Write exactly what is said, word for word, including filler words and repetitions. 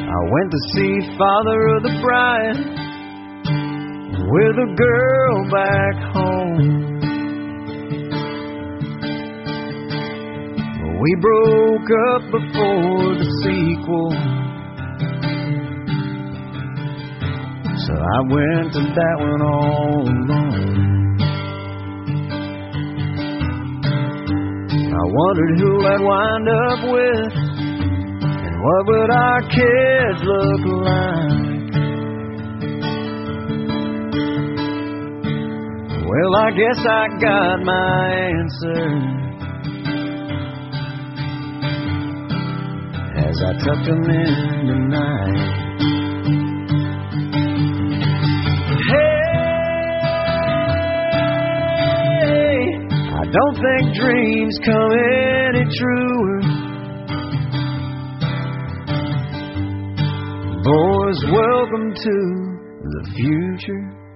I went to see Father of the Bride with a girl back home. We broke up before the sequel, so I went to that one all alone. I wondered who I'd wind up with, and what would our kids look like. Well, I guess I got my answer as I tucked them in tonight. Hey, I don't think dreams come any truer. Boys, welcome to the future.